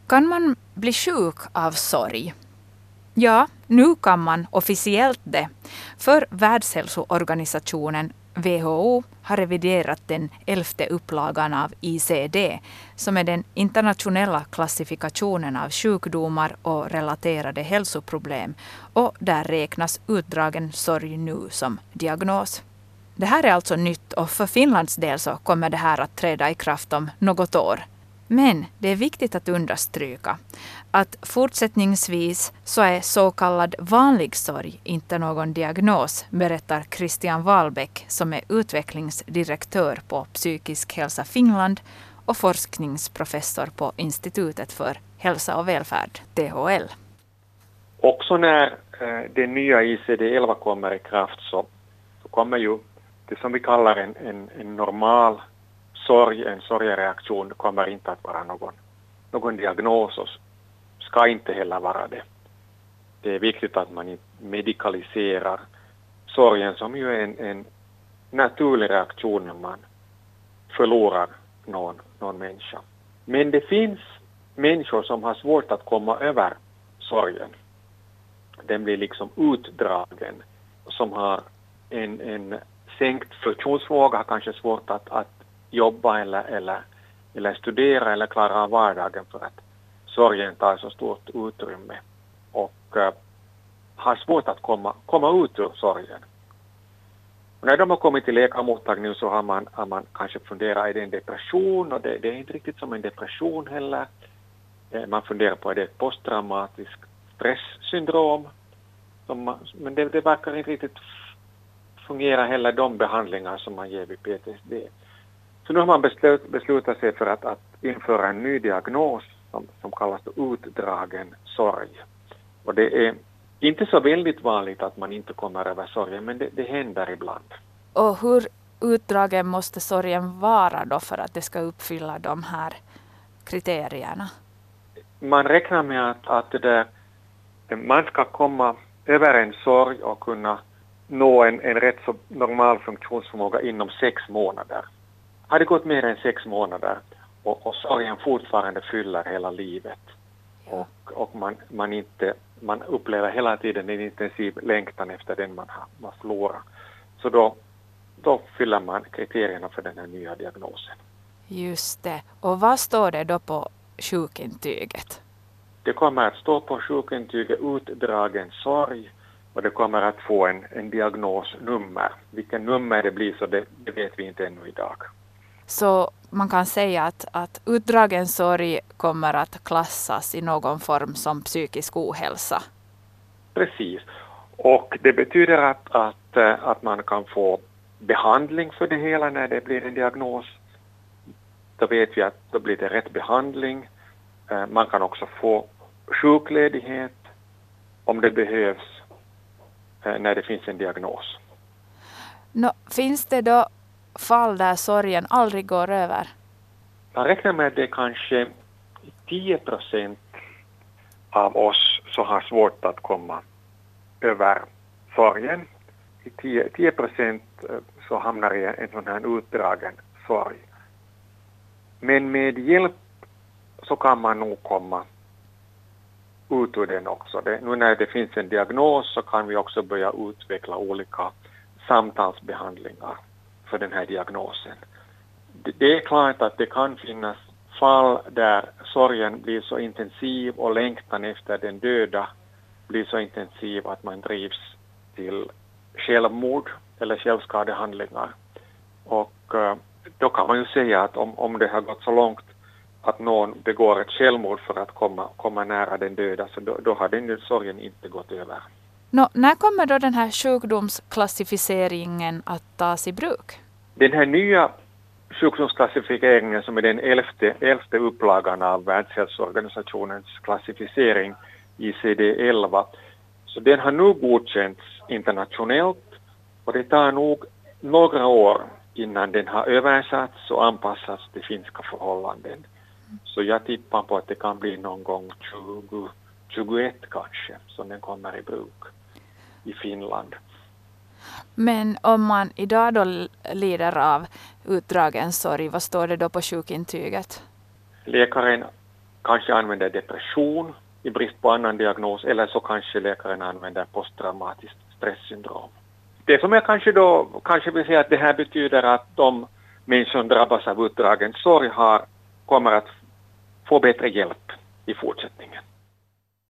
Kan man bli sjuk av sorg? Ja, nu kan man officiellt det. För Världshälsoorganisationen WHO har reviderat den 11:e upplagan av ICD, som är den internationella klassifikationen av sjukdomar och relaterade hälsoproblem, och där räknas utdragen sorg nu som diagnos. Det här är alltså nytt, och för Finlands del så kommer det här att träda i kraft om något år. Men det är viktigt att understryka att fortsättningsvis så är så kallad vanlig sorg inte någon diagnos, berättar Christian Wahlbeck som är utvecklingsdirektör på Psykisk hälsa Finland och forskningsprofessor på Institutet för hälsa och välfärd, THL. Också när det nya ICD-11 kommer i kraft så kommer ju det som vi kallar en normal sorg, en sorgereaktion, kommer inte att vara någon diagnos och ska inte heller vara det. Det är viktigt att man inte medikaliserar sorgen, som ju är en naturlig reaktion när man förlorar någon människa. Men det finns människor som har svårt att komma över sorgen. Den blir liksom utdragen, som har en sänkt funktionsförmåga, kanske svårt att jobba eller studera eller klara av vardagen för att sorgen tar så stort utrymme och har svårt att komma ut ur sorgen. Och när de har kommit till läkarmottagningen så har man kanske funderat, är det en depression? Och det är inte riktigt som en depression heller. Man funderar på, är det ett posttraumatiskt stresssyndrom? Men det verkar inte riktigt fungera heller, de behandlingar som man ger vid PTSD. Så nu har man beslutat sig för att införa en ny diagnos som kallas utdragen sorg. Och det är inte så väldigt vanligt att man inte kommer över sorgen, men det händer ibland. Och hur utdragen måste sorgen vara då för att det ska uppfylla de här kriterierna? Man räknar med att man ska komma över en sorg och kunna nå en rätt så normal funktionsförmåga inom 6 månader. Har det gått mer än 6 månader och sorgen fortfarande fyller hela livet och man upplever hela tiden en intensiv längtan efter den man förlorar. Så då fyller man kriterierna för den här nya diagnosen. Just det. Och vad står det då på sjukintyget? Det kommer att stå på sjukintyget utdragen sorg, och det kommer att få en diagnosnummer. Vilken nummer det blir så det vet vi inte ännu idag. Så man kan säga att utdragen sorg kommer att klassas i någon form som psykisk ohälsa. Precis. Och det betyder att man kan få behandling för det hela när det blir en diagnos. Då vet vi att då blir det rätt behandling. Man kan också få sjukledighet om det behövs när det finns en diagnos. Finns det då fall där sorgen aldrig går över? Jag räknar med att det kanske 10% av oss som har svårt att komma över sorgen. 10% så hamnar i en sån här utdragen sorg. Men med hjälp så kan man nog komma ut ur den också. Nu när det finns en diagnos så kan vi också börja utveckla olika samtalsbehandlingar för den här diagnosen. Det är klart att det kan finnas fall där sorgen blir så intensiv och längtan efter den döda blir så intensiv att man drivs till självmord eller självskadehandlingar. Och då kan man ju säga att om det har gått så långt att någon begår ett självmord för att komma nära den döda, så då har den sorgen inte gått över. När kommer då den här sjukdomsklassificeringen att tas i bruk? Den här nya sjukdomsklassificeringen som är den 11:e upplagan av Världshälsoorganisationens klassificering ICD-11, så den har nu godkänts internationellt, och det tar nog några år innan den har översatts och anpassats till finska förhållanden. Så jag tippar på att det kan bli någon gång 2021 kanske som den kommer i bruk i Finland. Men om man idag då lider av utdragen sorg, vad står det då på sjukintyget? Läkaren kanske använder depression i brist på annan diagnos, eller så kanske läkaren använder posttraumatiskt stresssyndrom. Det som jag kanske vill säga att det här betyder att de människor som drabbas av utdragen sorg kommer att få bättre hjälp i fortsättningen.